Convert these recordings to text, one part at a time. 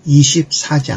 24장.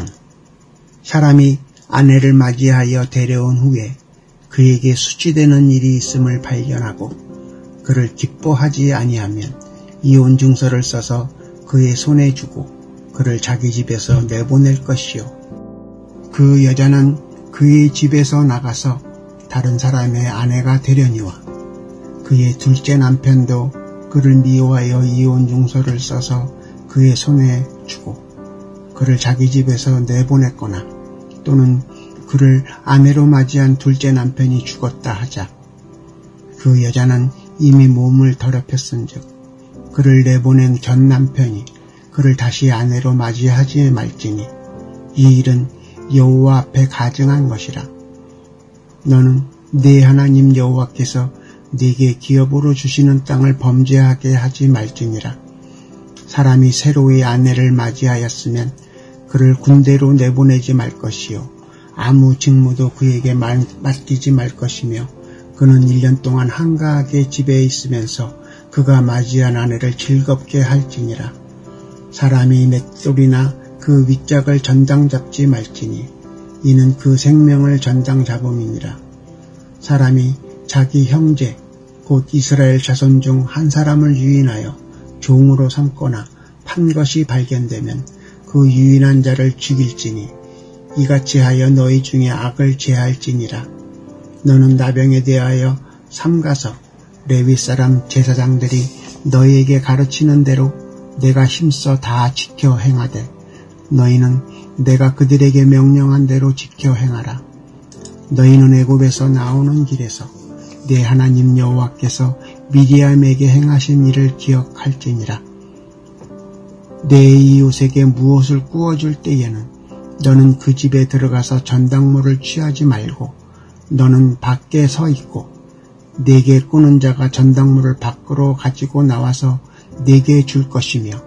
사람이 아내를 맞이하여 데려온 후에 그에게 수치되는 일이 있음을 발견하고 그를 기뻐하지 아니하면 이혼 증서를 써서 그의 손에 주고 그를 자기 집에서 내보낼 것이요. 그 여자는 그의 집에서 나가서 다른 사람의 아내가 되려니와 그의 둘째 남편도 그를 미워하여 이혼 증서를 써서 그의 손에 주고 그를 자기 집에서 내보냈거나 또는 그를 아내로 맞이한 둘째 남편이 죽었다 하자 그 여자는 이미 몸을 더럽혔은즉 그를 내보낸 전 남편이 그를 다시 아내로 맞이하지 말지니 이 일은 여호와 앞에 가증한 것이라. 너는 네 하나님 여호와께서 네게 기업으로 주시는 땅을 범죄하게 하지 말지니라. 사람이 새로이 아내를 맞이하였으면 그를 군대로 내보내지 말 것이요 아무 직무도 그에게 맡기지 말 것이며 그는 1년 동안 한가하게 집에 있으면서 그가 맞이한 아내를 즐겁게 할지니라. 사람이 맷돌이나 그 윗짝을 전당 잡지 말지니 이는 그 생명을 전당 잡음이니라. 사람이 자기 형제 곧 이스라엘 자손 중 한 사람을 유인하여 종으로 삼거나 판 것이 발견되면 그 유인한 자를 죽일지니 이같이 하여 너희 중에 악을 제할지니라. 너는 나병에 대하여 삼가서 레위 사람 제사장들이 너희에게 가르치는 대로 내가 힘써 다 지켜 행하되 너희는 내가 그들에게 명령한 대로 지켜 행하라. 너희는 애굽에서 나오는 길에서 내 하나님 여호와께서 미리암에게 행하신 일을 기억할지니라. 내 이웃에게 무엇을 구워줄 때에는 너는 그 집에 들어가서 전당물을 취하지 말고 너는 밖에 서 있고 네게 꾸는 자가 전당물을 밖으로 가지고 나와서 네게 줄 것이며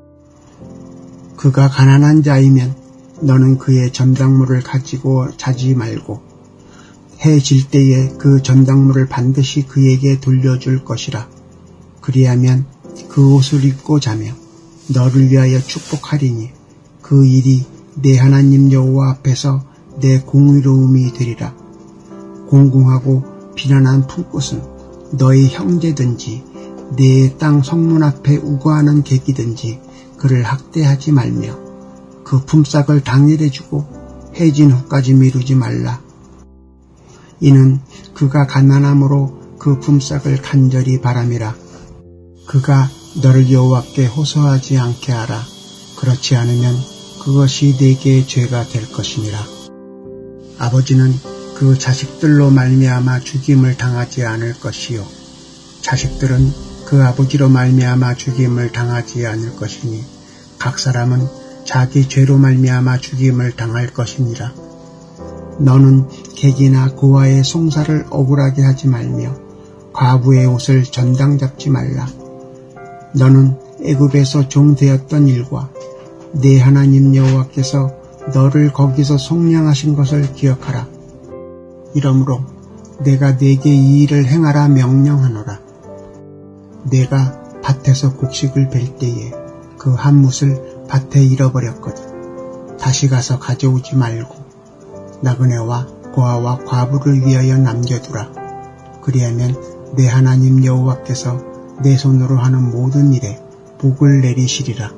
그가 가난한 자이면 너는 그의 전당물을 가지고 자지 말고 해 질 때에 그 전당물을 반드시 그에게 돌려줄 것이라. 그리하면 그 옷을 입고 자며 너를 위하여 축복하리니 그 일이 내 하나님 여호와 앞에서 내 공의로움이 되리라. 공공하고 비난한 품꾼은 너희 형제든지 내 땅 성문 앞에 우거하는 객이든지 그를 학대하지 말며 그 품삯을 당일에 주고 해진 후까지 미루지 말라. 이는 그가 가난함으로 그 품삯을 간절히 바람이라. 그가 너를 여호와께 호소하지 않게 하라. 그렇지 않으면 그것이 네게 죄가 될 것이니라. 아버지는 그 자식들로 말미암아 죽임을 당하지 않을 것이요 자식들은 그 아버지로 말미암아 죽임을 당하지 않을 것이니 각 사람은 자기 죄로 말미암아 죽임을 당할 것이니라. 너는 객이나 고아의 송사를 억울하게 하지 말며 과부의 옷을 전당 잡지 말라. 너는 애굽에서 종 되었던 일과 네 하나님 여호와께서 너를 거기서 속량하신 것을 기억하라. 이러므로 내가 네게 이 일을 행하라 명령하노라. 내가 밭에서 곡식을 벨 때에 그 한 뭇을 밭에 잃어버렸거든. 다시 가서 가져오지 말고 나그네와 고아와 과부를 위하여 남겨두라. 그리하면 내 하나님 여호와께서 내 손으로 하는 모든 일에 복을 내리시리라.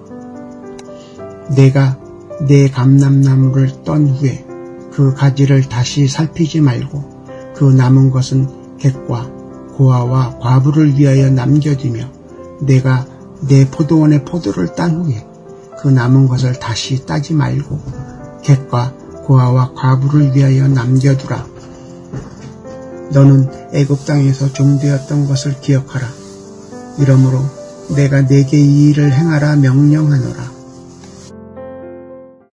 내가 내 감람나무를 떤 후에 그 가지를 다시 살피지 말고 그 남은 것은 객과 고아와 과부를 위하여 남겨두며 내가 내 포도원의 포도를 딴 후에 그 남은 것을 다시 따지 말고 객과 고아와 과부를 위하여 남겨두라. 너는 애굽 땅에서 종되었던 것을 기억하라. 이러므로 내가 네게 이 일을 행하라 명령하노라.